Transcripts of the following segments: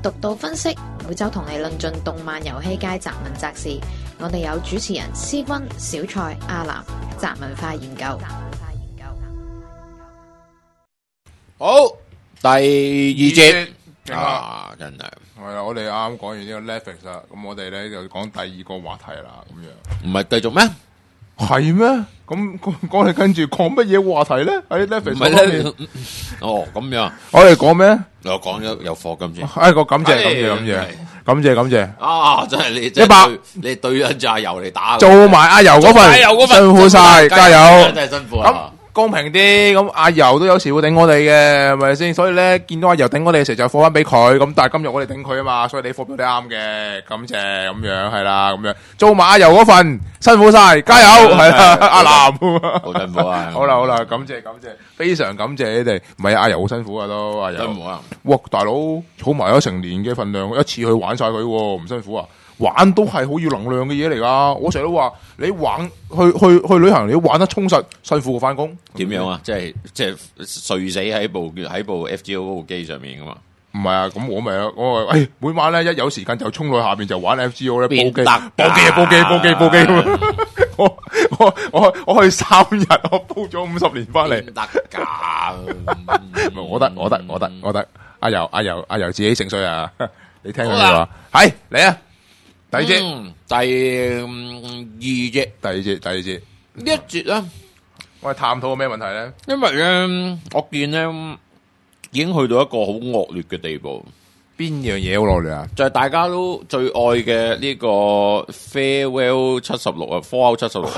獨到分析，每周同你論盡動漫遊戲界雜文雜事。我哋有主持人施君、小蔡、阿南，雜文化研究。 好，第二節勁啊，真係係啊！我哋啱啱講完呢個 Netflix 啦，咁我哋咧就講第二個話題啦，咁樣唔係繼續咩？ 係咩？咁講你跟住講乜嘢話題咧？喺 Netflix 唔係方面咧，哦咁樣， 我哋講咩？ 我講咗有課金先。 個感謝啊！真係你 100 你對緊隻阿油嚟打， 做埋阿油嗰份，辛苦晒，加油！ 真係辛苦咁啊！ 公平啲，咁阿油都有時會頂我哋嘅，係咪先？所以咧，見到阿油頂我哋嘅時候就放翻俾佢，咁但係今日我哋頂佢啊嘛，所以你貨表你啱嘅，感謝咁樣係啦，咁樣做埋阿油嗰份，辛苦晒，加油係啦，阿南好辛苦啊！ 好啦，感謝，非常感謝你哋。唔係阿油好辛苦啊都，阿油辛苦啊！ 哇，大佬儲埋咗成年嘅份量，一次去玩晒佢，唔辛苦啊？玩都係好要能量嘅嘢嚟噶，我成日都話你玩去旅行，你要玩得充實，辛苦過翻工。 點樣啊？即係睡死喺部 FGO 嗰部機上面噶嘛？ 唔係啊，咁我咪啊，我話每晚咧一有時間就衝落去下邊就玩 FGO 咧，煲機。我去3日，我煲咗50年翻嚟。 得噶， 我得。阿油自己成衰啊！你聽佢話，係嚟啊！第二節， 第二節呢一節咧， 我哋探討個咩問題咧？ 因為咧，我見咧已經去到一個好惡劣嘅地步。 邊樣嘢好惡劣啊？ 就係大家都最愛嘅呢個 Farewell 76啊 ，Fallout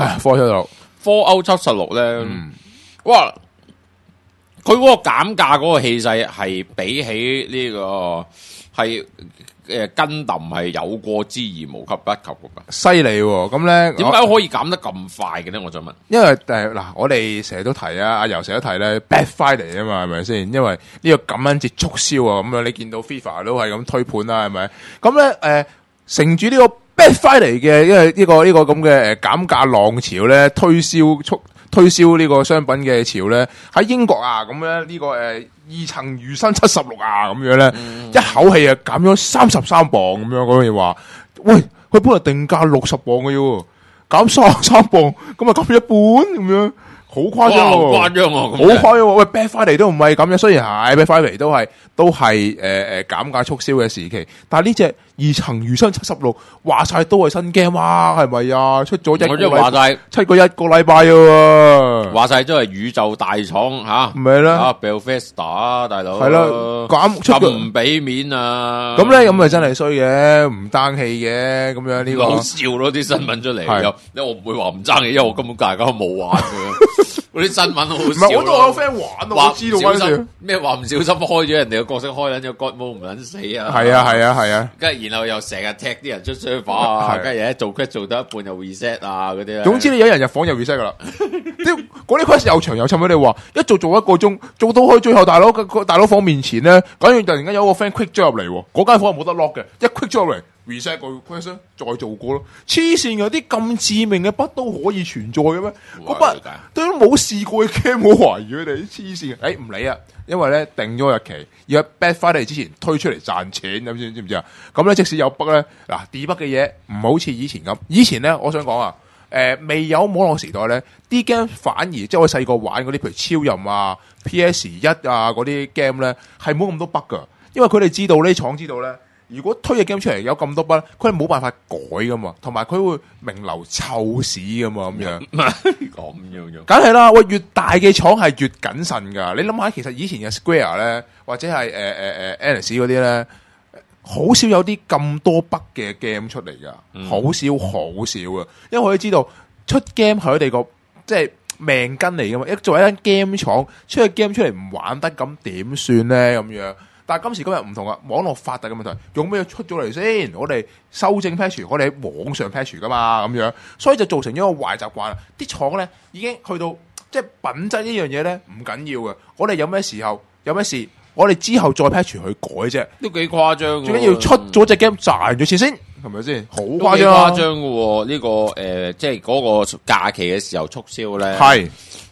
76 Fallout 76咧，哇！佢嗰個減價嗰個氣勢係比起呢個係Gundam係有過之而無及不及噶， 犀利喎！咁咧， 點解可以減得咁快嘅咧？我想問， 因為嗱，我哋成日都提啊，阿油成日都提咧 Black Friday 啊嘛，係咪先？因為呢個感恩節促銷啊，咁樣你見到 FIFA 都係咁推盤啦，係咪？咁咧乘住呢個 Black Friday 嘅，因為呢個咁嘅減價浪潮咧，推銷呢個商品嘅潮咧，喺英國啊，咁咧呢個2層魚生76啊，咁樣咧，一口氣啊減咗33磅咁樣，嗰樣話，喂，佢本來定價60磅嘅要，減33磅，咁啊減咗一半咁樣，好誇張喎， 好誇張喎， 好誇張喎，喂 Black Friday 都唔係咁樣，雖然係 Black Friday 都係減價促銷嘅時期，但係呢隻2層魚生76話晒都係新 game 啊，係咪啊？出咗1個禮拜，出過1個禮拜啊， 話晒都係宇宙大廠吓， 唔係啦 ，Bethesda 大佬係啦， 咁唔俾面啊， 咁咧咁咪真係衰嘅，唔爭氣嘅，咁樣呢個好笑咯啲新聞出嚟，因為我唔會話唔爭氣，因為我根本大家都冇玩嘅。嗰啲新聞好笑， 唔係我都有 friend 玩，我知道嗰陣咩話唔小心開咗人哋個角色開緊咗 God Mode 唔撚死啊！ 係啊， 跟住然後又成日踢啲人出 server 啊，跟住一做 quest 做得一半又 reset 啊嗰啲。 總之你有人入房又 reset 噶啦，嗰啲 quest 又長又沉，你話一做1個鐘，做到去最後大佬房面前咧，跟住突然間有個 friend quick 咗入嚟，嗰間房係冇得 lock 嘅，一 quick 咗入嚟。reset 個 quest 再做過咯，黐線嘅，啲咁致命嘅筆都可以存在嘅咩？嗰筆都冇試過嘅 game，我懷疑佢哋黐線嘅。唔理啊，因為咧定咗日期，要喺 Black Friday 之前推出嚟賺錢，咁知唔知啊？咁咧即使有筆咧，嗱 debug 嘅嘢唔好似以前咁。以前咧，我想講啊，未有網絡時代咧，啲 game 反而即係我細個玩嗰啲，譬如超任啊、PS1 啊嗰啲 game 咧，係冇咁多 bug 噶，因為佢哋知道呢廠知道咧。如果推嘅 game 出嚟有咁多筆，佢係冇辦法改噶嘛，同埋佢會名留臭史噶嘛，咁樣咁樣， 梗係啦。喂，越大嘅廠係越謹慎噶。你諗下，其實以前嘅 Square 咧，或者係Enix 嗰啲咧，好少有啲咁多筆嘅 game 出嚟噶，好少啊。因為佢知道出 game 係佢哋個即係命根嚟噶嘛。作為一間 game 廠，出嘅 game 出嚟唔玩得，咁點算咧？咁樣。但係今時今日唔同啊，網絡發達嘅問題，用咩出咗嚟先？我哋修正 patch，我哋喺網上 patch 噶嘛，咁樣，所以就造成咗一個壞習慣啦。啲廠咧已經去到即係品質呢樣嘢咧唔緊要嘅，我哋有咩時候有咩事，我哋之後再 patch 去改啫， 都幾誇張。 最緊要出咗隻 game 賺咗錢先，係咪先？好誇張嘅喎，呢個即係嗰個假期嘅時候促銷咧， 係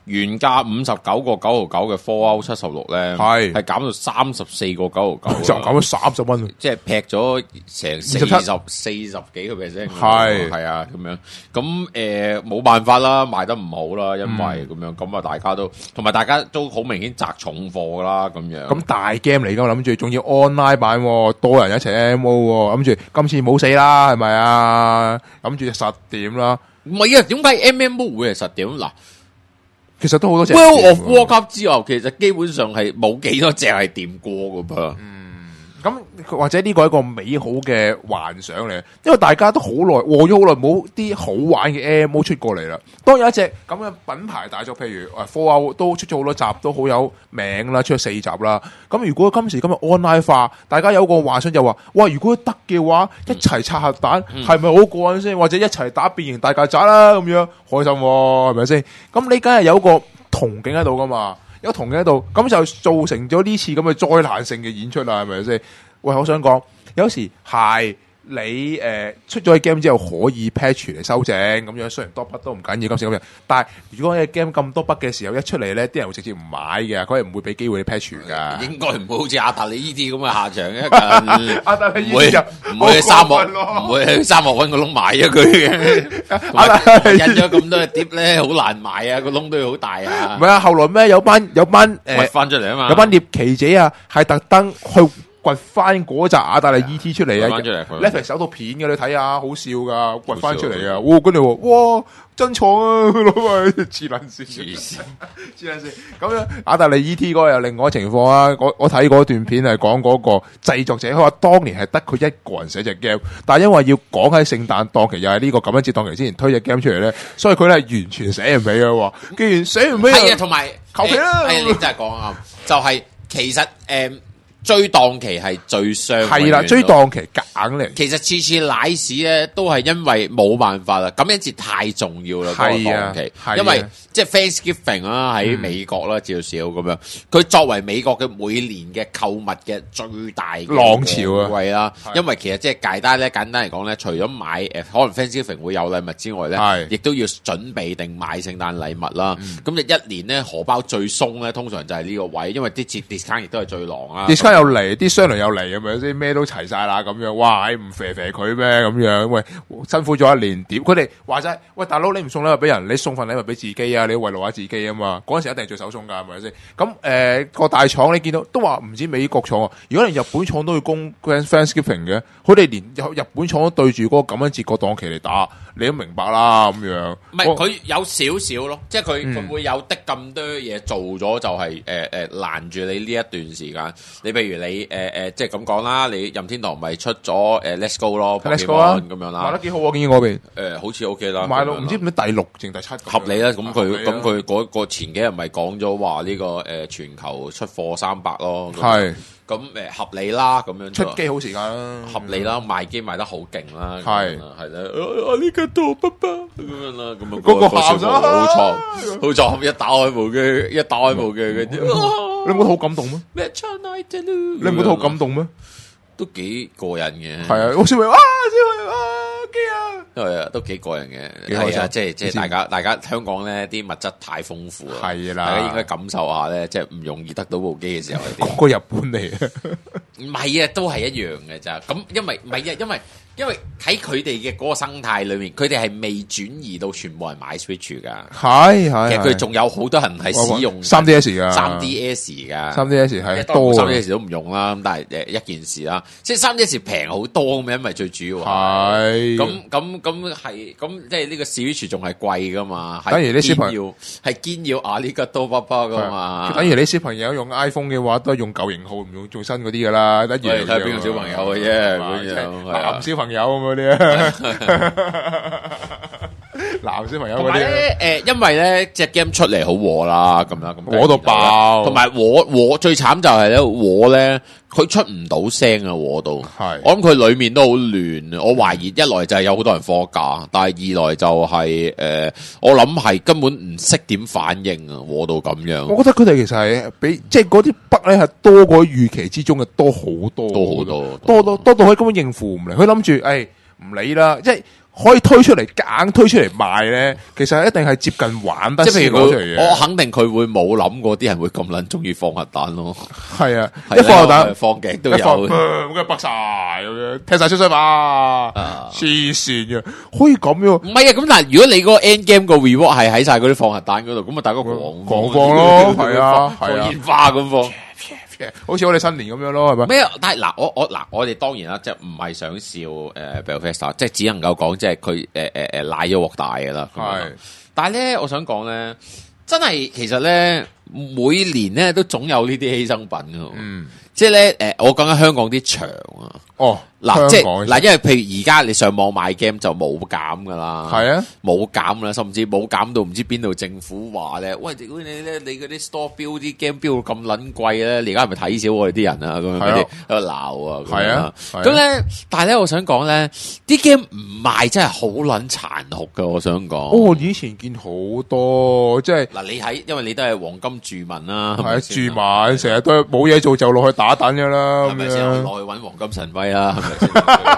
原價59.99嘅 Fallout 76咧，係減到34.99， 就減咗30蚊， 即係劈咗成40幾個 percent，係啊咁樣，咁冇辦法啦，賣得唔好啦，因為咁樣，咁啊大家都同埋大家都好明顯砸重貨噶啦，咁樣。 咁大 game 嚟噶，諗住仲要 online 版，多人一齊 MO， 諗住今次冇死啦，係咪啊？諗住實點啦。 唔係啊，點解 MMO 會係實點嗱？ 其實都好多隻。 World of Warcraft 之後，其實基本上係冇幾多隻係掂過噶噃。 咁或者呢個係一個美好嘅幻想嚟，因為大家都好耐和咗好耐冇啲好玩嘅 MMO 出過嚟啦。當有一隻咁嘅品牌大作，譬如Fallout都出咗好多集，都好有名啦，出咗4集啦。咁如果今時今日 online 化，大家有個幻想就話：哇！如果得嘅話，一齊拆核彈係咪好過癮先？或者一齊打變形大曱甴啦，咁樣開心喎，係咪先？咁你梗係有個憧憬喺度噶嘛？有同嘅喺度，咁就造成咗呢次咁嘅災難性嘅演出啦，係咪先？喂，我想講，有時係你出咗 game 之後可以 patch 嚟修正，咁樣雖然多筆都唔緊要，今時咁樣。但係如果你 game 咁多筆嘅時候，一出嚟咧，啲人會直接唔買嘅，佢係唔會俾機會你 patch 噶。 應該唔會好似阿達利呢啲咁嘅下場嘅， 阿達利呢啲就唔會去沙漠，唔會去沙漠搵個窿埋咗佢嘅。印咗咁多嘅碟咧，好難買啊，個窿都要好大啊。 唔係啊，後來咩有班掘翻出嚟啊嘛， 有班獵奇者啊，係特登去掘翻嗰集阿達利 E.T. 出嚟啊！Netflix 首套片嘅，你睇下，好笑噶，掘翻出嚟啊！哇，跟住哇，真創啊！佢攞埋黐撚線，黐撚線。咁樣阿達利 E.T. 嗰個又另外情況啊！我睇嗰段片係講嗰個製作者，佢話當年係得佢一個人寫隻 game，但係因為要講喺聖誕檔期，又係呢個感恩節檔期之前推隻 game 出嚟咧，所以佢咧係完全寫唔起嘅。既然寫唔起， 係啊，同埋求其啦。 係你真係講啱，就係其實追檔期係最傷，係啦，追檔期夾硬嚟。 其實次次奶屎咧都係因為冇辦法啦，感恩節太重要啦，嗰個檔期，因為即係 Thanksgiving 啦，喺美國啦，至少咁樣，佢作為美國嘅每年嘅購物嘅最大浪潮啊， 係啦，因為其實即係簡單嚟講咧，除咗買可能 Thanksgiving 會有禮物之外咧，亦都要準備定買聖誕禮物啦。咁你一年咧荷包最鬆咧，通常就係呢個位，因為啲 discount 亦都係最狼啦。 又嚟，啲商量又嚟，咁樣先咩都齊晒啦，咁樣，哇！唔肥佢咩咁樣？喂，辛苦咗一年，點？佢哋話齋，喂，大佬你唔送禮物俾人，你送份禮物俾自己啊！你慰勞下自己啊嘛！嗰陣時一定係最手鬆噶，係咪先？咁個大廠你見到都話唔止美國廠啊，如果連日本廠都要供 Thanksgiving 嘅，佢哋連日本廠都對住嗰個感恩節個檔期嚟打，你都明白啦咁樣。 唔係佢有少少咯，即係佢會有的咁多嘢做咗，就係攔住你呢一段時間。你譬如你即係咁講啦，你任天堂咪出咗Let's Go 咯 ，Let's Go 啊， 咁樣啦， 賣得幾好啊，見嗰邊好似 OK 啦， 賣到唔知唔知第6定第7 合理啦。咁佢嗰個前幾日咪講咗話呢個全球出貨300咯，係咁合理啦，咁樣出機好時間啦， 合理啦，賣機賣得好勁啦， 係啦，呢個多爸爸咁樣啦，咁啊嗰個喊咗， 好錯，一打開部機嗰啲。 你唔覺得好感動咩？你唔覺得好感動咩？ 都幾過癮嘅。 係啊，我小明啊，機啊， 係啊，都幾過癮嘅。係啊，即係大家香港咧啲物質太豐富啦，係啦，大家應該感受下咧，即係唔容易得到部機嘅時候係點。 嗰個日本嚟， 唔係啊，都係一樣嘅咋。咁因為唔係啊，因為喺佢哋嘅嗰個生態裏面，佢哋係未轉移到全部人買 Switch 噶。係，其實佢仲有好多人係使用 3DS 噶 ，3DS 噶 ，3DS 係多，3DS 都唔用啦。咁但係一件事啦，即係 3DS 平好多咁，因為最主要係咁係咁，即係呢個 Switch 仲係貴噶嘛。等於啲小朋友係堅要啊呢個多巴巴噶嘛。 等於你小朋友用 iPhone 嘅話，都係用舊型號，唔用最新嗰啲噶啦。等於睇下邊個小朋友嘅啫， 男小朋友咁嗰啲啊，男小朋友嗰啲咧，因為咧隻 game 出嚟好和啦，咁啦，咁和到爆， 同埋和最慘就係咧和咧，佢出唔到聲啊，和到，係我諗佢裏面都好亂啊，我懷疑一來就係有好多人放假，但係二來就係我諗係根本唔識點反應啊，和到咁樣。 我覺得佢哋其實係比即係嗰啲筆咧係多過預期之中嘅多好多，多到佢根本應付唔嚟，佢諗住誒。 唔理啦，即係可以推出嚟，夾硬推出嚟賣咧，其實一定係接近玩得先攞出嚟嘅。 我肯定佢會冇諗過啲人會咁撚中意放核彈咯。 係啊，一放核彈放極都有， 咁嘅北晒咁樣，踢晒出水吧，黐線嘅，可以咁樣。 唔係啊，咁但係如果你嗰個 end game 個 reward 係喺晒嗰啲放核彈嗰度，咁啊大家狂放咯，係啊， 放煙花咁放。 好似我哋新年咁樣咯，係咪？ 咩？但係嗱，我哋當然啦，即係唔係想笑Bethesda，即係只能夠講即係佢賴咗鑊大嘅啦。係，但係咧，我想講咧，真係其實咧，每年咧都總有呢啲犧牲品嘅。嗯，即係咧我講緊香港啲場啊。哦，嗱，即係嗱，因為譬如而家你上網買 game 就冇減噶啦，係啊，冇減啦，甚至冇減到唔知邊度政府話咧，喂，如果你嗰啲 store 標啲 game 標到咁撚貴咧，你而家係咪睇少我哋啲人啊？咁樣嗰啲喺度鬧啊，係啊，咁咧，但係咧，我想講咧，啲 game 唔賣真係好撚殘酷噶，我想講。哦， 以前見好多，即係嗱，你喺，因為你都係黃金住民啦， 係住民，成日都冇嘢做就落去打躉噶啦， 係咪先？落去搵黃金神威啦，係咪先？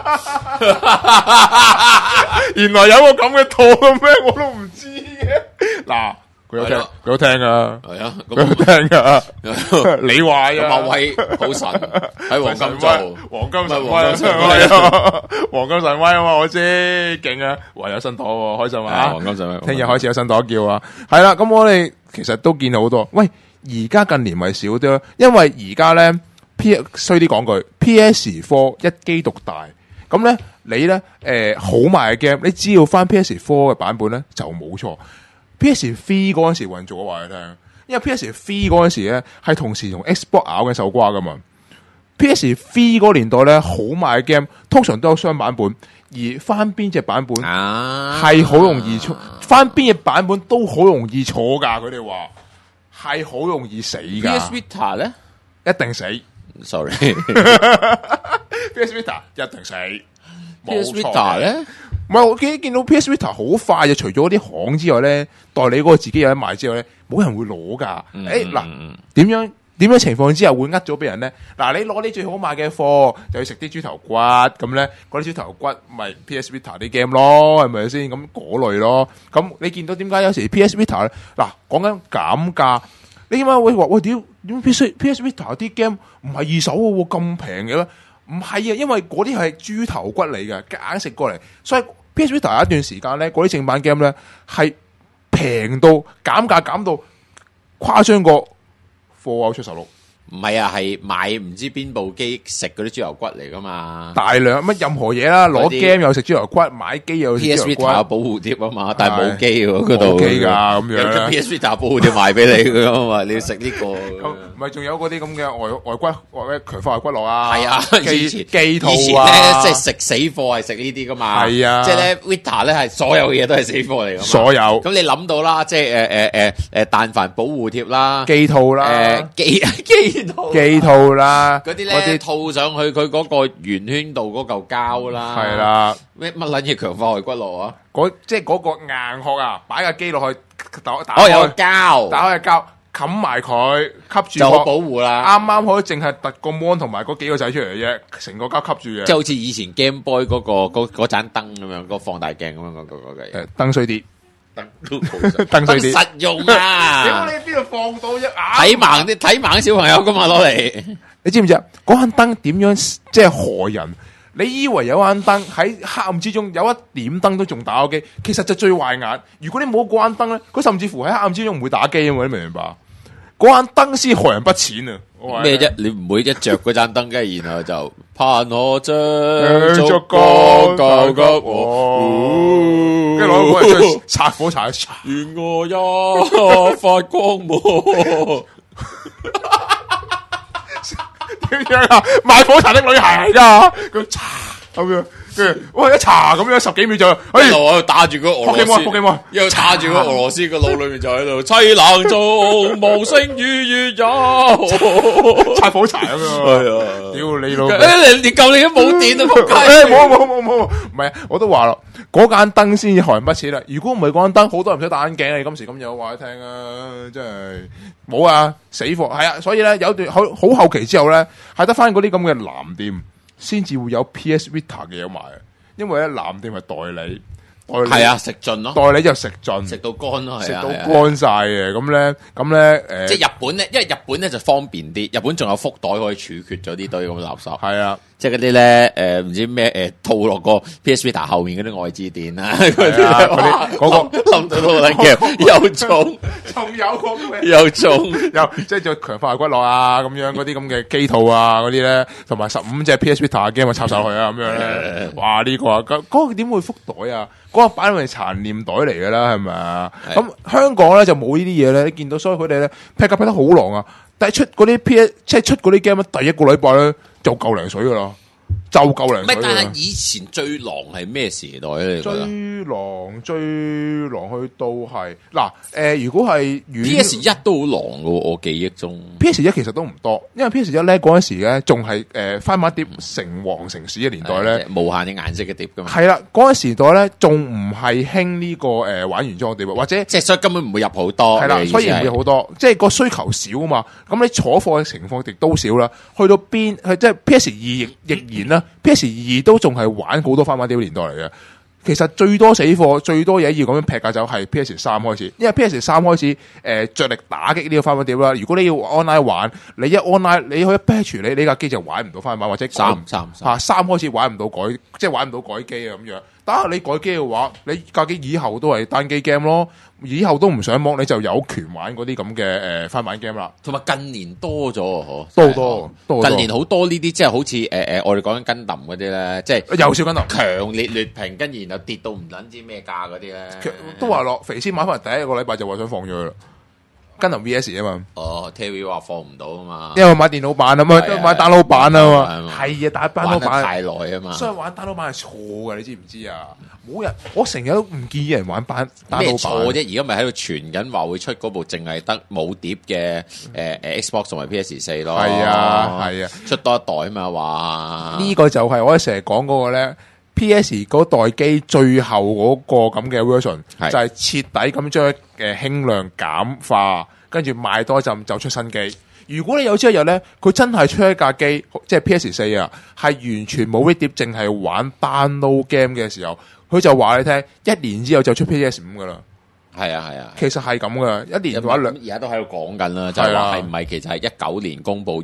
原來有個咁嘅套嘅咩？我都唔知嘅。嗱，佢有聽，佢有聽噶，係啊，佢有聽噶。你話啊， 某位好神喺黃金做， 黃金神威啊，黃金神威啊嘛，我知，勁啊！哇，有新朵，開心啊！黃金神威，聽日開始有新朵叫啊！係啦，咁我哋其實都見到好多。喂，而家近年咪少啲，因為而家咧。衰啲講句 ，PS4 一機獨大，咁咧你咧好賣嘅 game，你只要翻 PS4 嘅版本咧就冇錯。PS3 嗰陣時運做我話你聽，因為 PS3 嗰陣時咧係同時同 Xbox 咬緊手瓜噶嘛。PS3 嗰年代咧好賣嘅 game 通常都有雙版本，而翻邊隻版本係好容易錯，翻邊隻版本都好容易錯噶。佢哋話係好容易死噶。 PS Vita 咧一定死。Sorry，PS Vita 一定死。 PS Vita 咧， 唔係我見到 PS Vita 好快就除咗啲行之外咧，代理嗰個自己有得賣之外咧，冇人會攞噶。嗱，點樣情況之下會呃咗俾人咧？嗱，你攞啲最好賣嘅貨，就要食啲豬頭骨咁咧，嗰啲豬頭骨咪 PS Vita 啲 game 咯，係咪先？咁嗰類咯。咁你見到點解有時 PS Vita 咧？嗱，講緊減價。你點解會話喂屌點 PS Vita 啲 game 唔係二手嘅咁平嘅咩？唔係啊，因為嗰啲係豬頭骨嚟嘅，夾硬食過嚟，所以 PS Vita 有一段時間咧，嗰啲正版 game 咧係平到減價減到誇張過Fallout 76。 唔係啊，係買唔知邊部機食嗰啲豬油骨嚟噶嘛？ 大量乜任何嘢啦，攞 game 又食豬油骨，買機又食豬油骨。 PS Vita 有保護貼啊嘛，但係冇機喎嗰度。 冇機噶咁樣。 有 PS Vita 保護貼賣俾你噶嘛？你要食呢個。 唔係仲有嗰啲咁嘅外骨或者強化外骨骼啊？ 係啊， 機套啊。 以前咧即係食死貨係食呢啲噶嘛？係啊，即係咧 Vita 咧係所有嘢都係死貨嚟噶嘛？所有。咁你諗到啦，即係但凡保護貼啦， 機套啦，機套啦， 嗰啲咧套上去佢嗰個圓圈度嗰嚿膠啦，係啦，乜撚嘢強化外骨骼啊？ 即係嗰個硬殼啊，擺架機落去打有個膠， 打開個膠冚埋佢，吸住就好保護啦。 啱啱可以淨係突個 mon 同埋嗰幾個仔出嚟嘅啫，成個膠吸住嘅。 即係好似以前 Game Boy 嗰盞燈咁樣，個放大鏡咁樣嗰個燈衰啲。 燈水啲實用啊！ 屌你邊度放到一眼？ 睇盲小朋友噶嘛，攞嚟。 你知唔知啊？嗰盞燈點樣即係害人？你以為有盞燈喺黑暗之中有一點燈都仲打咗機，其實就最壞眼。如果你冇嗰盞燈咧，佢甚至乎喺黑暗之中唔會打機啊嘛！你明唔明白？嗰盞燈先害人不淺啊！ 咩啫？你唔會一着嗰盞燈，跟住然後就盼我將燭光交給我，跟住攞個人擦火柴， 願我一發光芒。 點樣啊？賣火柴的女孩嚟噶，佢擦咁樣。跟住，哇！一查咁樣10幾秒就， 一路喺度打住個俄羅斯，一路打住個俄羅斯個腦裏面就喺度凄冷中無聲與月有， 擦火柴咁樣。係啊，屌你老！ 你舊年都冇電啊！仆街！ 冇，唔係，我都話咯，嗰盞燈先至害人不淺啦。如果唔係嗰盞燈，好多人唔使戴眼鏡啊！今時今日我話你聽啊，真係冇啊，死貨係啊！所以咧有段好後期之後咧，係得翻嗰啲咁嘅藍店。先至會有 PS Vita 嘅嘢賣， 因為咧藍店係代理。 係啊，食盡咯， 代理就食盡， 食到乾咯， 食到乾晒嘅。咁咧， 即係日本咧，因為日本咧就方便啲，日本仲有福袋可以處決咗呢堆咁嘅垃圾。 係啊， 即係嗰啲咧，唔知咩套落個 PS Vita 後面嗰啲外置墊啊，嗰啲嗰個冧到都好嘅，又重， 仲有個咩？ 又重， 又即係再強化骨骼啊，咁樣嗰啲咁嘅機套啊，嗰啲咧，同埋15隻 PS Vita 嘅 game 插晒落去啊，咁樣咧，哇！呢個啊，嗰個點會福袋啊？嗰個擺明係殘念袋嚟噶啦，係咪啊？咁香港咧就冇呢啲嘢咧，你見到所以佢哋咧劈價劈得好狼啊！但係出嗰啲 PS 即係出嗰啲 game 第一個禮拜咧就夠零水噶啦，就夠零水。 唔係，但係以前最狼係咩時代咧？ 最狼去到係嗱如果係 PS1 都好狼噶，我記憶中 PS1 其實都唔多，因為 PS1 咧嗰陣時咧仲係翻版碟成王成市嘅年代咧， 無限嘅顏色嘅碟噶嘛。 係啦，嗰陣時代咧仲唔係興呢個玩原裝碟，或者即係所以根本唔會入好多。 係啦，所以唔會好多，即係個需求少啊嘛。咁你坐貨嘅情況亦都少啦。去到邊即係 PS2亦然啦，PS2都仲係玩好多翻版碟嘅年代嚟嘅。其實最多死貨、最多嘢要咁樣劈價就係 PS3開始，因為 PS3開始着力打擊呢個翻版碟啦。如果你要 online 玩，你一 online 你可以 patch 你架機就玩唔到翻版，或者三開始玩唔到改，即係玩唔到改機啊咁樣。但係你改機嘅話，你架機以後都係單機 game 咯，以後都唔上網，你就有權玩嗰啲咁嘅翻版 game 啦。 同埋近年多咗， 多近年好多呢啲，即係好似我哋講緊跟揼嗰啲咧，即係又少跟揼， 強烈劣評，跟住然後跌到唔撚知咩價嗰啲咧， 都話落肥先買翻嚟第一個禮拜就話想放咗佢啦。跟同 VS 啊嘛 ，Terry 話放唔到啊嘛， 因為買電腦版啊嘛，買單腦版啊嘛，係啊，打單腦版太耐啊嘛， 所以玩單腦版係錯嘅，你知唔知啊？冇人，我成日都唔建議人玩單腦版。 咩錯啫？而家咪喺度傳緊話會出嗰部淨係得冇碟嘅Xbox 同埋 PS4咯， 係啊， 出多一代啊嘛話。 呢個就係我哋成日講嗰個咧。PS 嗰代機最後嗰個咁嘅 version 就係徹底咁將輕量減化，跟住賣多陣就出新機。如果你有朝一日咧，佢真係出一架機，即係 PS4啊，係完全冇 read 碟，淨係玩 download game 嘅時候，佢就話你聽，1年之後就出 PS5噶啦。 係啊， 其實係咁噶，一年或者而家都喺度講緊啦，就係話係唔係其實係19年公布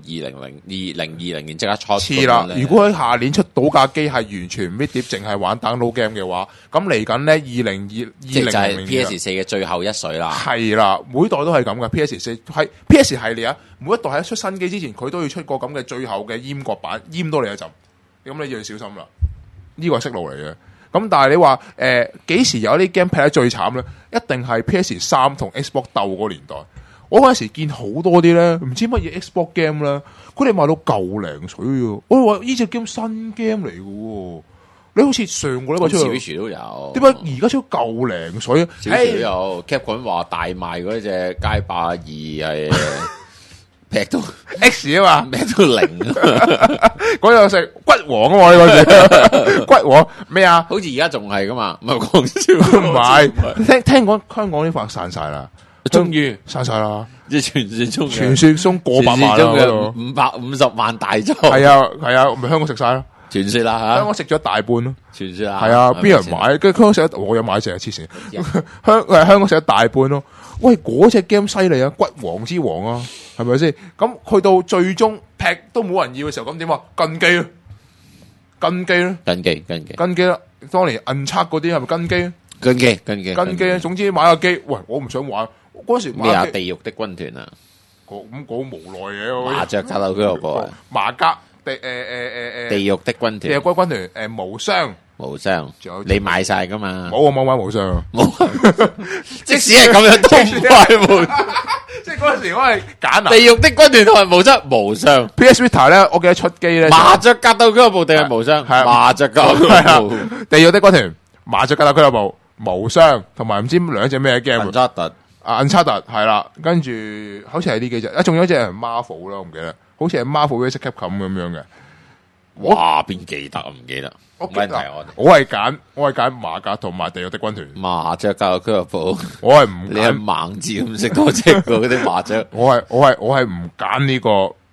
2020年即刻出次啦。如果喺下年出到架機係完全搣碟，淨係玩 download game 嘅話，咁嚟緊咧2020 就係 PS4 嘅最後一水啦。 係啦，每代都係咁噶 PS4 係 PS 系列啊，每一代喺出新機之前，佢都要出個咁嘅最後嘅閹割版，閹多你一陣，咁你要小心啦。呢個係息路嚟嘅。咁但係你話幾時有啲 game 劈得最慘咧？一定係 PS3 同 Xbox 鬥嗰年代。我嗰陣時見好多啲咧，唔知乜嘢 Xbox game 咧，佢哋賣到舊零水嘅。我話呢隻 game 新 game 嚟嘅，你好似上個禮拜出 Switch 都有， 點解而家出舊零水 ？Switch 都有 Capcom 話大賣嗰隻街霸2係。劈到 X 啊嘛， 劈到0， 嗰度食骨王啊嘛，呢個骨王咩啊？ 好似而家仲係噶嘛？唔係講笑， 唔係聽講香港啲飯散晒啦， 終於散晒啦， 即係傳說中傳說中過百萬啦，嗰度 550萬大作， 係啊，咪香港食晒咯， 傳說啦吓， 香港食咗大半咯， 傳說啊， 係啊，邊人買？跟住香港食，我有買隻黐線，香港食咗大半咯。喂，嗰隻 game 犀利啊，骨王之王啊！係咪先？咁去到最終劈都冇人要嘅時候，咁點啊？跟機咯，跟機啦！當年印刷嗰啲係咪跟機啊？跟機啊！總之買個機，喂，我唔想玩。嗰時咩啊？地獄的軍團啊！ 咁講無奈嘅麻雀格鬥俱樂部， 麻格地獄的軍團， 地獄軍團無雙。 你買晒噶嘛？ 冇，我冇買無雙。 即使係咁樣都唔買無。 即係嗰陣時我係揀地獄的軍團同埋無雙。 PS Vita 咧，我記得出機咧。 麻雀格鬥俱樂部定係無雙？係麻雀格鬥俱樂部。 地獄的軍團、麻雀格鬥俱樂部、無雙，同埋唔知兩隻咩 game。Uncharted 係啦，跟住好似係呢幾隻。仲有一隻係 Marvel 啦，我唔記得。好似係 Marvel vs Capcom 咁樣嘅。 哇！邊記得唔記得？ 我係揀麻格同埋地獄的軍團。 麻雀格鬥俱樂部， 我係唔你係盲字唔識多隻嗰啲麻雀。 我係唔揀呢個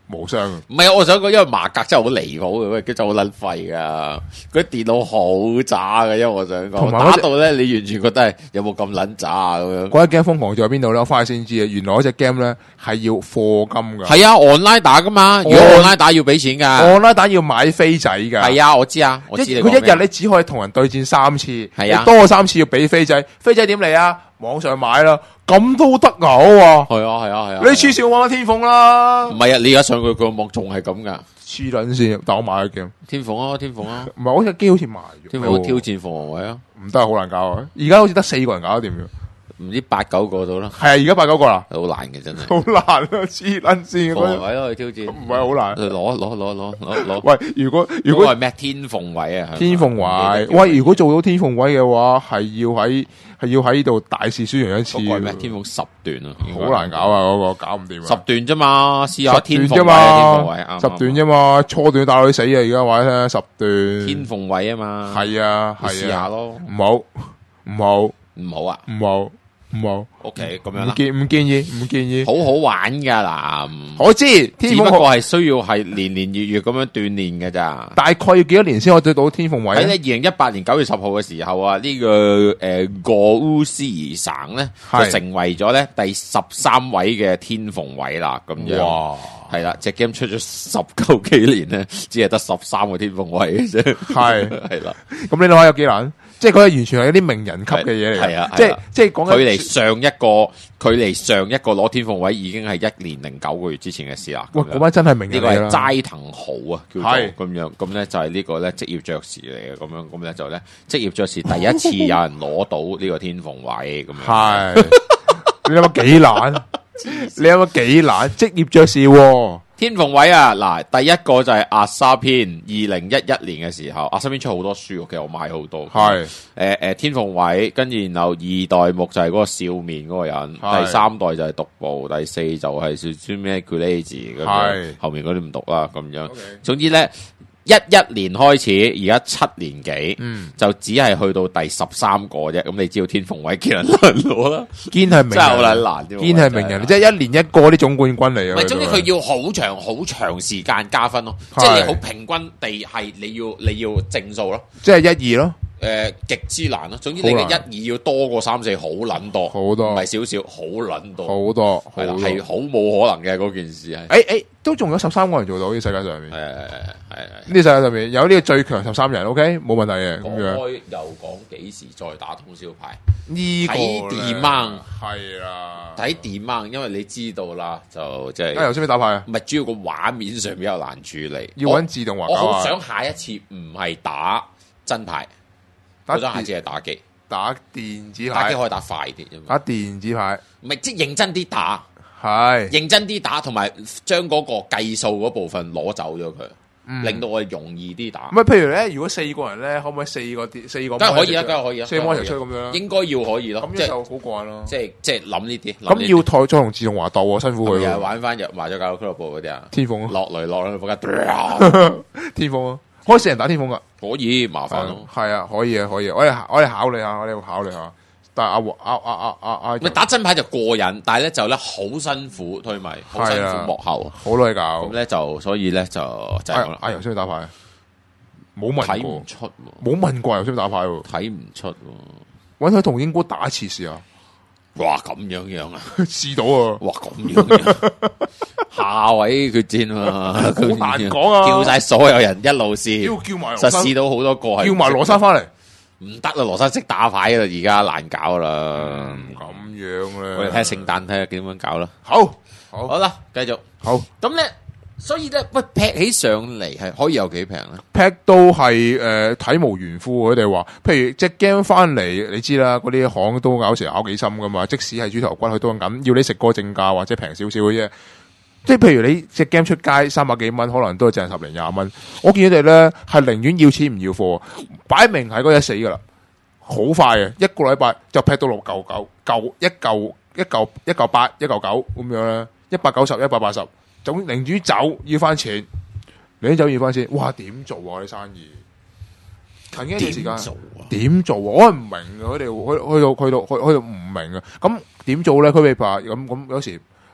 無雙啊！ 唔係，我想講，因為麻格真係好離譜嘅，喂，佢真係好撚廢噶，佢電腦好渣嘅，因為我想講，打到咧，你完全覺得係有冇咁撚渣啊咁樣。 嗰隻 game 瘋狂在邊度咧？我翻去先知啊！原來嗰隻 game 咧係要課金噶。 係啊，online 打噶嘛，如果 online 打要俾錢噶 ，online 打要買飛仔噶。 係啊，我知啊，我知你講咩。 佢一日你只可以同人對戰3次， 係啊， 你多過3次要俾飛仔。飛仔點嚟啊？網上買啦，咁都得啊！ 係啊，係啊，係啊！ 你黐線玩天鳳啦？ 唔係啊，你而家上佢個網仲係咁噶？ 黐撚線，但我買咗 game。 天鳳啊，天鳳啊， 唔係，我隻機好似賣咗。 天鳳挑戰鳳凰位啊， 唔得，好難搞啊！而家好似得4個人搞得掂嘅。 唔知8、9個到啦， 係啊，而家8、9個啦， 好難嘅真係， 好難啊！黐撚線， 鳳凰位咯，去挑戰， 唔係好難， 攞。 喂，如果係咩天鳳位啊？ 天鳳位，喂，如果做到天鳳位嘅話，係要喺度大肆宣揚一次。 咩？天鳳10段啊， 好難搞啊！嗰個搞唔掂啊！ 10段啫嘛，試下天鳳啫嘛位， 10段啫嘛，初段打到你死啊！而家話咧10段， 天鳳位啊嘛， 係啊， 試下咯， 唔好啊，唔好。 OK， 咁樣啦， 唔建議， 好好玩噶嗱， 我知，只不過係需要係年月咁樣鍛煉嘅咋， 大概要幾多年先可以對到天鳳位喺咧2018年9月10號嘅時候啊，呢個過烏斯爾省咧就成為咗咧第13位嘅天鳳位啦，咁樣，哇，係啦，隻 game 出咗19幾年咧，只係得13個天鳳位嘅啫，係啦， 咁你諗下有幾難？即係佢係完全係一啲名人級嘅嘢嚟， 係啊， 即係講緊距離上一個攞天鳳位已經係1年零9個月之前嘅事啦。 哇，嗰班真係名人嚟啦。 呢個係齋藤豪啊，叫做咁樣，咁咧就係呢個咧職業爵士嚟嘅，咁樣咁咧就咧職業爵士第一次有人攞到呢個天鳳位咁樣。係， 你諗下幾難？你諗下幾難？職業爵士喎。 天鳳位啊，嗱，第一個就係阿沙篇，2011年嘅時候，阿沙篇出好多書，其實我買好多。係，天鳳位，跟住然後2代目就係嗰個笑面嗰個人，第3代就係獨步，第4就係少少咩 Glaze 咁樣，後面嗰啲唔讀啦，咁樣。總之咧，11年開始，而家7年幾，就只係去到第13個啫。咁你知道天鳳位幾難攞啦？堅係名人，真係好難，堅係名人，即係1年1個啲總冠軍嚟啊！唔係，總之佢要好長時間加分咯，即係你好平均地係你要正數咯，即係1、2咯。極之難咯，總之你嘅1、2要多過3、4，好撚多，好多，唔係少少，好撚多，好多，係啦，係好冇可能嘅嗰件事係。都仲有13個人做到呢世界上面，係呢世界上面有呢個最強13人 ，OK， 冇問題嘅。咁樣又講幾時再打通宵牌？呢個睇電盲係啦，睇電盲，因為你知道啦，就即係。頭先咩打牌啊？唔係主要個畫面上比較難處理，要揾自動畫。我好想下一次唔係打真牌。我想下次係打機，打電子牌，打機可以打快啲，打電子牌，唔係即係認真啲打，係認真啲打，同埋將嗰個計數嗰部分攞走咗佢，令到我哋容易啲打。唔係，譬如咧，如果4個人咧，可唔可以4個？梗係可以啦，梗係可以啦，4個一齊出咁樣，應該要可以咯。咁就好慣咯，即係諗呢啲。咁要再同自動華鬥，辛苦佢。又玩翻入埋咗教育俱樂部嗰啲啊，天鳳落雷落去，天鳳啊！可以4人打天鳳噶，可以麻煩咯。係啊，可以啊，可以。我哋考慮下，我哋會考慮下。但係阿打真牌就過癮，但係咧就咧好辛苦推迷，好辛苦幕後，好耐搞。咁咧就所以咧就係阿游先打牌，冇問睇唔出，冇問過游先打牌，睇唔出。搵佢同英哥打一次試下。哇，咁樣啊？試到啊！哇，咁樣。下位決戰啊，好難講啊！叫晒所有人一路試，叫埋實試到好多個，叫埋羅生翻嚟，唔得啦！羅生識打牌啦，而家難搞啦。咁樣咧，我哋睇下聖誕睇下點樣搞啦。好啦，繼續好。咁咧，所以咧，喂，劈起上嚟係可以有幾平咧？劈到係體無完膚，佢哋話，譬如隻 game 翻嚟，你知啦，嗰啲行都有時考幾深噶嘛。即使係豬頭骨，佢都咁要你食個正價或者平少少嘅啫。即係譬如你隻 game 出街300幾蚊，可能都係淨係10零20蚊。我見佢哋咧係寧願要錢唔要貨，擺明係嗰隻死噶啦，好快嘅，1個禮拜就劈到699，一嚿8，一嚿9咁樣咧，190、180，總寧願走要翻錢，寧願走要翻錢。哇，點做啊？啲生意近一段時間點做啊？我唔明啊，佢哋去到唔明啊。咁點做咧？佢哋話咁有時。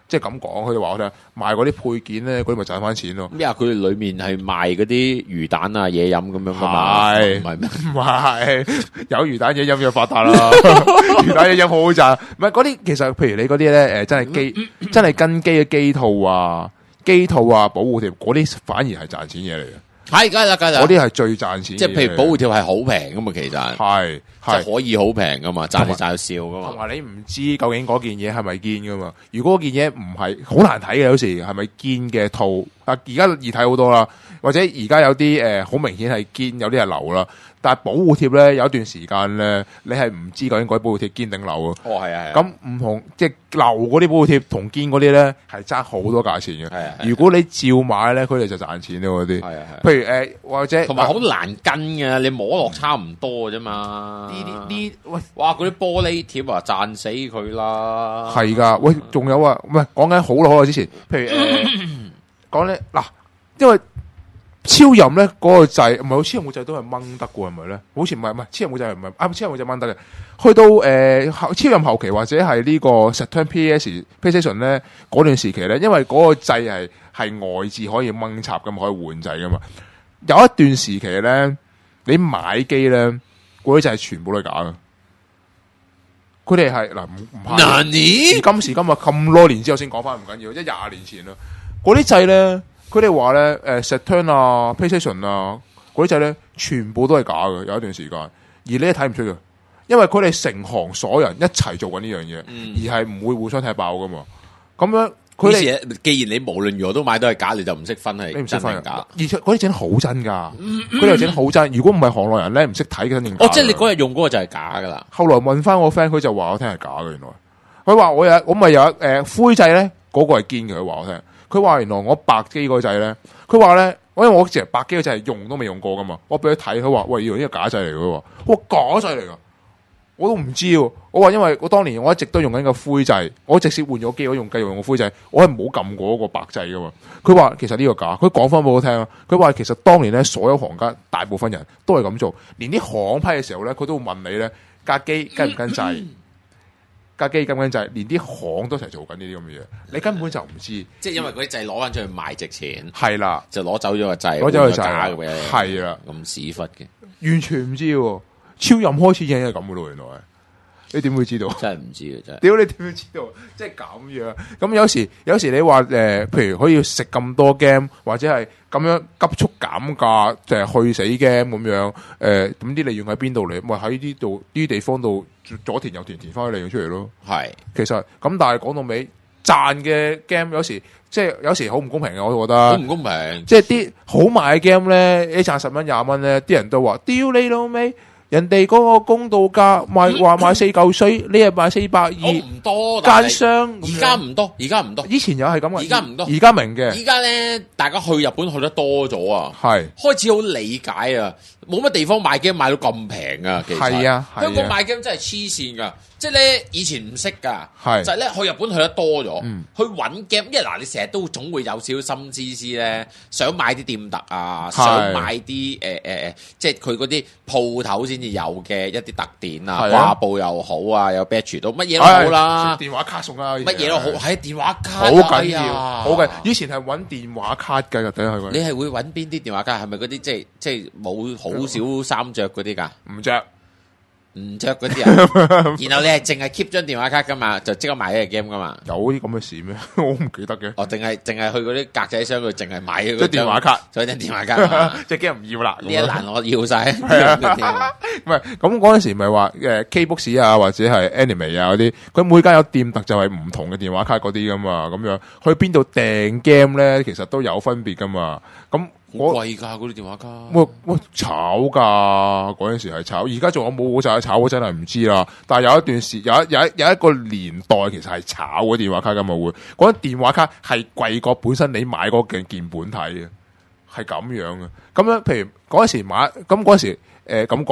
即係咁講，佢哋話我聽賣嗰啲配件咧，嗰啲咪賺翻錢咯。 咩啊？佢哋裏面係賣嗰啲魚蛋啊、嘢飲咁樣噶嘛？ 係唔係咩？ 唔係有魚蛋嘢飲就發達啦，魚蛋嘢飲好好賺。唔係嗰啲，其實譬如你嗰啲咧，真係真係跟機嘅機套啊、保護貼嗰啲，反而係賺錢嘢嚟嘅。 係，梗係啦， 嗰啲係最賺錢嘅嘢。 即係譬如保護貼係好平噶嘛，其實係即係可以好平噶嘛，賺你賺到笑噶嘛。 同埋你唔知究竟嗰件嘢係咪堅噶嘛？如果嗰件嘢唔係，好難睇嘅，有時係咪堅嘅套啊？而家易睇好多啦，或者而家有啲好明顯係堅，有啲係流啦。但係保護貼咧，有一段時間咧，你係唔知究竟嗰啲保護貼堅定流啊。 哦，係啊， 咁唔同即係流嗰啲保護貼同堅嗰啲咧，係爭好多價錢嘅。 係如果你照買咧，佢哋就賺錢咯嗰啲。 係譬如或者同埋好難跟嘅，你摸落差唔多啫嘛。 呢喂， 哇！嗰啲玻璃貼啊，賺死佢啦。 係㗎，喂，仲有啊，唔係講緊好耐之前，譬如講咧嗱，因為超任咧嗰個掣唔係，超任個掣都係掹得嘅，係咪咧？好似唔係，超任個掣唔係啊，超任個掣掹得嘅。去到超任後期或者係呢個 Saturn PlayStation 咧嗰段時期咧，因為嗰個掣係外置可以掹插㗎嘛，可以換掣㗎嘛。有一段時期咧，你買機咧嗰啲掣全部都係假嘅。佢哋係嗱唔係，今時今日咁多年之後先講翻唔緊要，即係20年前啦。嗰啲掣咧。佢哋話咧，Saturn 啊、PlayStation 啊，嗰啲掣咧，全部都係假嘅。有一段時間，而你都睇唔出嘅，因為佢哋成行所有人一齊做緊呢樣嘢，而係唔會互相踢爆噶嘛。咁樣佢哋既然你無論如何都買都係假，你就唔識分係真定假。 而且嗰啲整好真噶，佢哋又整好真。如果唔係行內人咧，唔識睇嘅真定假。 哦，即係你嗰日用嗰個就係假噶啦。 後來問翻我 friend，佢就話我聽係假嘅。原來佢話我咪有灰掣咧，嗰個係堅嘅。佢話我聽。佢話原來我白機嗰掣咧，佢話咧，因為我成日白機嗰掣係用都未用過噶嘛，我俾佢睇，佢話喂，原來呢個假掣嚟嘅，哇假掣嚟噶，我都唔知喎。我話因為我當年我一直都用緊個灰掣，我直接換咗機，我繼續用個灰掣，我係冇撳過嗰個白掣噶嘛。佢話其實呢個假，佢講翻俾我聽啊。佢話其實當年咧，所有行家大部分人都係咁做，連啲行批嘅時候咧，佢都會問你咧，架機跟唔跟掣。架機咁樣就係連啲行都一齊做緊呢啲咁嘅嘢，你根本就唔知， 即係因為嗰啲掣攞翻出去賣值錢， 係啦， 就攞走咗個掣， 攞走個掣假嘅， 係啦， 咁屎忽嘅， 完全唔知喎，超任開始已經係咁嘅咯，原來你點會知道？ 真係唔知啊！真係， 屌你點會知道？即係咁樣，咁有時你話譬如可以食咁多 game，或者係咁樣急速減價，就係去死 game 咁樣，咁啲利潤喺邊度嚟？咪喺呢度呢啲地方度左填右填翻啲利潤出嚟咯。係，其實咁，但係講到尾賺嘅 game 有時好唔公平嘅，我覺得好唔公平。 即係啲好賣嘅 game 咧，你賺10蚊20蚊咧，啲人都話屌你老味。人哋嗰個公道價話賣4嚿水，你係賣420， 唔多奸商。 而家唔多，而家唔多。 以前又係咁嘅， 而家唔多。 而家明嘅。 而家咧，大家去日本去得多咗啊， 係開始好理解啊，冇乜地方賣 game 賣到咁平啊。其實係啊， 香港賣 game 真係黐線噶。即係咧，以前唔識噶，就係咧去日本去得多咗，去揾 game。因為嗱，你成日都總會有少少心思思咧，想買啲店特啊，想買啲即係佢嗰啲鋪頭先至有嘅一啲特典啊，掛布又好啊，有 badge 到乜嘢都好啦， 電話卡送啊， 乜嘢都好，係電話卡好緊要，好嘅。以前係揾電話卡㗎，等下佢。 你係會揾邊啲電話卡？係咪嗰啲即係冇好少衫着嗰啲㗎？ 唔着。 唔着嗰啲啊，然後你係淨係 keep 張電話卡噶嘛，就即刻買一隻 game 噶嘛？ 有啲咁嘅事咩？我唔記得嘅。 哦，淨係去嗰啲格仔箱度，淨係買嗰張電話卡， 就張電話卡， 隻 game 唔要啦。 呢一欄我要晒。 唔係咁嗰陣時，咪話K-Books 啊，或者係 Anime 啊嗰啲，佢每間有店特就係唔同嘅電話卡嗰啲噶嘛，咁樣去邊度訂 game 咧，其實都有分別噶嘛，咁。 好貴噶嗰啲電話卡， 喂炒噶嗰陣時係炒，而家仲有冇就係炒，我真係唔知啦。但係有一段時有一個年代其實係炒嘅電話卡噶嘛，會嗰啲電話卡係貴過本身你買嗰件本體嘅，係咁樣嘅。咁樣譬如嗰陣時買，咁嗰陣時咁講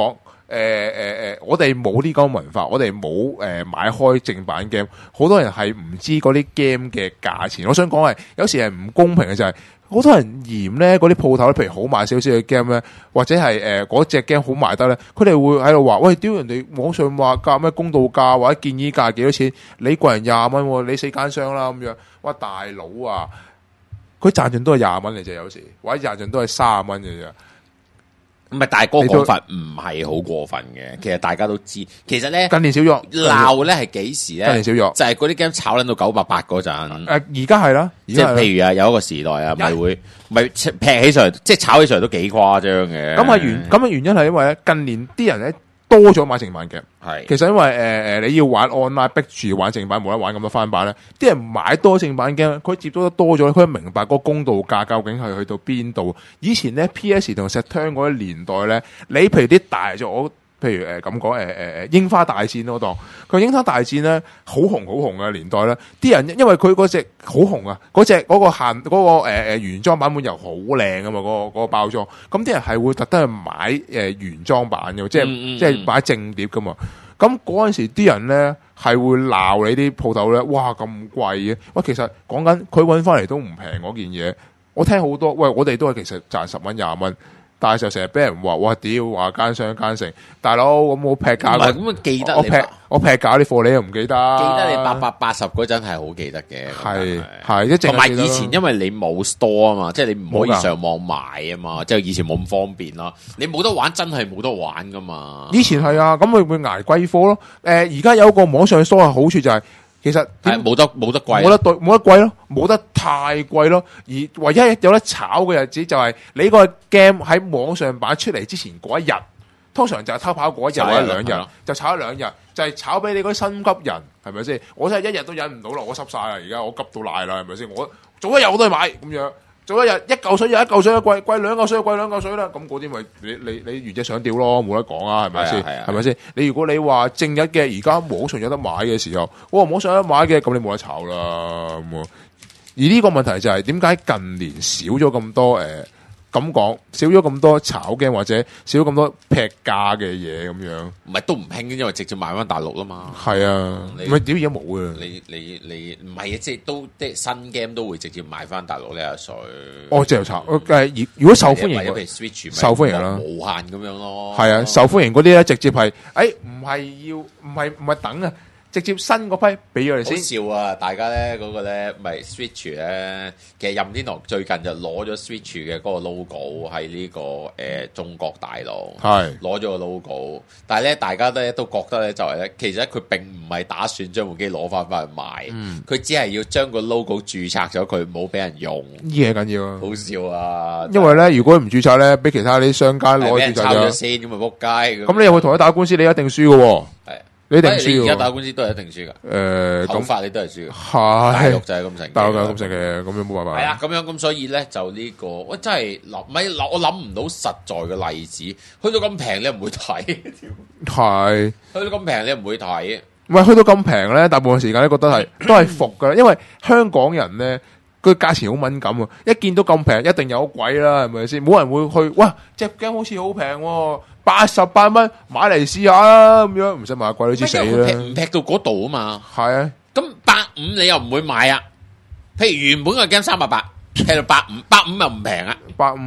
我哋冇呢個文化，我哋冇買開正版 game， 好多人係唔知嗰啲 game 嘅價錢。我想講係有時係唔公平嘅就係、好多人嫌咧嗰啲鋪頭，譬如好賣少少嘅 game 咧，或者係嗰隻 game 好賣得咧，佢哋會喺度話：喂，屌人哋網上話價咩公道價或者建議價幾多錢？你個人20蚊，你4間商啦咁樣。哇，大佬啊！佢賺盡都係20蚊嚟啫，有時或者賺盡都係30蚊嘅啫。 唔係，但係嗰個講法唔係好過分嘅。其實大家都知，其實咧近年少咗鬧咧係幾時咧？ 近年少咗， 就係嗰啲 game 炒撚到980嗰陣。 而家係啦， 即係譬如啊，有一個時代啊，咪劈起上嚟，即係炒起上嚟都幾誇張嘅。 咁嘅原因係因為咧，近年啲人咧多咗買正版嘅。係，其實因為你要玩 online 逼住要玩正版，冇得玩咁多翻版咧，啲人買多正版 game，佢接觸得多咗，佢明白嗰個公道價究竟係去到邊度。以前咧 PS 同 Saturn 嗰啲年代咧，你譬如啲大作，譬如咁講櫻花大戰嗰檔，佢櫻花大戰咧好紅嘅年代咧，啲人因為佢嗰隻好紅啊，嗰隻嗰個限嗰個原裝版本又好靚啊嘛，嗰個包裝，咁啲人係會特登去買原裝版嘅，即係買正碟噶嘛。咁嗰陣時啲人咧係會鬧你啲鋪頭咧，哇咁貴嘅，喂其實講緊佢搵翻嚟都唔平嗰件嘢，我聽好多，喂我哋都係其實賺10蚊20蚊。但係就成日俾人話，哇屌話奸商奸成，大佬咁我劈價， 唔係咁記得我劈價啲貨你又唔記得？ 記得你880嗰陣係好記得嘅， 係一直同埋以前因為你冇 store 啊嘛，即係你唔可以上網買啊嘛，即係以前冇咁方便啦，你冇得玩真係冇得玩噶嘛。 以前係啊，咁咪會捱貴貨咯。而家有個網上 store 嘅好處就係、其實冇得貴， 冇得貴咯，冇得太貴咯。而唯一有得炒嘅日子就係你個 game 喺網上版出嚟之前嗰一日，通常就係偷跑嗰一日或者2日，就炒一2日，就係炒俾你嗰啲心急人，係咪先？我真係一日都忍唔到啦，我濕晒啦，而家我急到賴啦，係咪先？我早一日我都去買咁樣。做一日一嚿水又一嚿水，貴2嚿水又貴2嚿水啦。咁嗰啲咪你原隻想屌咯，冇得講啊，係咪先？係咪先？你如果你話正日嘅，而家網上有得買嘅時候，網上有得買嘅，咁你冇得炒啦。咁而呢個問題就係點解近年少咗咁多咁講少咗咁多炒嘅或者少咗咁多劈價嘅嘢咁樣， 唔係都唔興，因為直接賣翻大陸啦嘛。係啊，唔係屌而家冇啊！ 你唔係啊，即係都即係新 game 都會直接賣翻大陸呢水。 哦，即係炒如果受歡迎， 譬如 Switch 受歡迎啦， 無限咁樣咯。 係啊，受歡迎嗰啲咧，直接係唔係等啊。直接新嗰批俾咗你先。 好笑啊！大家咧嗰個咧，唔係 Switch 咧，其實任天堂最近就攞咗 Switch 嘅嗰個 logo 喺呢個中國大陸，係攞咗個 logo。但係咧，大家咧都覺得咧就係咧，其實佢並唔係打算將部機攞翻去賣，佢只係要將個 logo 註冊咗佢，冇俾人用。 呢嘢緊要啊！ 好笑啊！ 因為咧，如果唔註冊咧，俾其他啲商家攞註冊咗先，咁咪仆街。 咁你又會同佢打官司，你一定輸嘅喎。係。你一定輸， 而家打官司都係一定輸噶。口法你都係輸嘅。 係大陸就係咁成， 大陸就係咁成嘅，咁樣冇辦法。 係啊，咁樣咁所以咧就呢個，我真係我諗唔到實在嘅例子，去到咁平你唔會睇。 係去到咁平你唔會睇。 唔係去到咁平咧，大部分時間咧覺得都係服噶啦，因為香港人咧個價錢好敏感啊，一見到咁平一定有鬼啦，係咪先？冇人會去，哇！隻 game 好似好平喎。88蚊買嚟試下啦，咁樣唔使買貴都知死啦。 唔劈到嗰度啊嘛。 係啊， 咁85你又唔會買啊？譬如原本個 game 380，劈到85又唔平啊。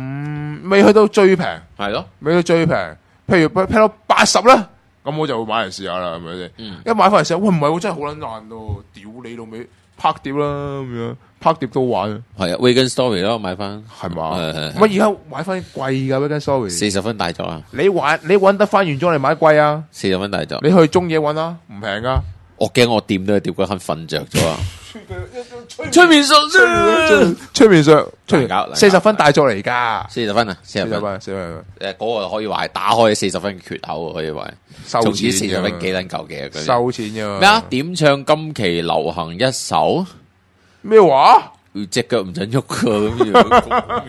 85未去到最平， 係咯， 未去到最平。譬如劈到80啦，咁我就會買嚟試下啦，係咪先？一買翻嚟試下，喂唔係喎，真係好撚爛咯，屌你老味，拍碟啦咁樣。拍碟都玩， 係啊 Vegan Story 咯，買翻係嘛？乜而家買翻貴噶 Vegan Story 40分大作啊！ 你搵得翻原裝嚟買貴啊 ？40分大作， 你去中野搵啦，唔平噶。 我驚我掂到佢碟嗰刻瞓着咗啊！催眠術 40分大作嚟噶 ，40分啊，40分嗰個可以話打開40分嘅缺口，可以話收錢 40分幾撚嚿嘅， 收錢嘅咩啊？點唱今期流行一首？ 咩話？ 隻腳唔准喐噶咁樣，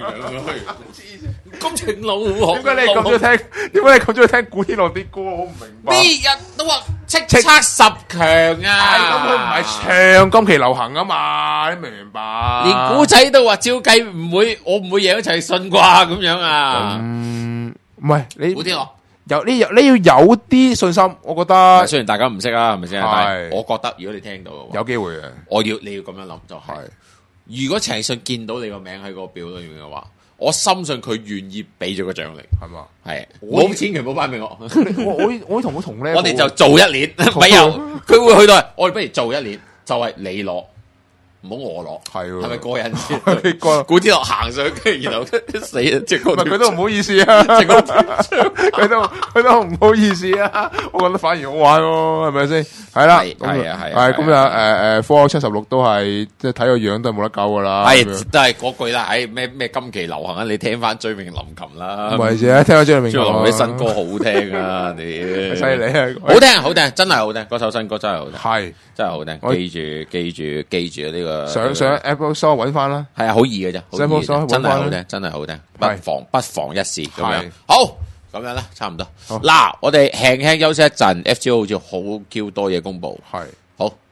咁情路點解你咁中意聽？點解你咁中意聽古天樂啲歌？我唔明白。 咩人都話叱咤10強啊！ 咁佢唔係唱今期流行啊嘛？你明唔明白？ 連古仔都話照計唔會，我唔會贏一齊信啩咁樣啊？ 唔係你古天樂你要有啲信心，我覺得雖然大家唔識啊，係咪先？ 係但係我覺得如果你聽到嘅話， 有機會嘅。 你要咁樣諗就係，如果陳奕迅見到你個名喺個表裏面嘅話，我深信佢願意俾咗個獎勵， 係嘛？ 係，冇千祈唔好頒俾我。 我同佢同咧， 我哋就做一年，咪又佢會去到，我哋不如做一年，就係你攞。唔好我攞，係咪過癮先？古天樂行上去，然後死啊！即係佢都唔好意思啊！佢都唔好意思啊！我覺得反而好玩喎，係咪先？係啦，係咁啊！Fallout 76都係即係睇個樣都係冇得救噶啦。 係都係嗰句啦，咩今期流行啊？你聽翻追命林琴啦， 唔係啫，聽翻追命林琴啲新歌好聽啊！你犀利啊！ 好聽，真係好聽，嗰首新歌真係好聽，係真係好聽。記住呢個上 Apple Store 揾翻啦， 係啊，好易嘅啫 ，Apple Store 真係好聽，真係好聽，不妨一試咁樣。好，咁樣啦，差唔多。嗱，我哋輕輕休息一陣 ，FGO 好似好 Q 多嘢公布，係好。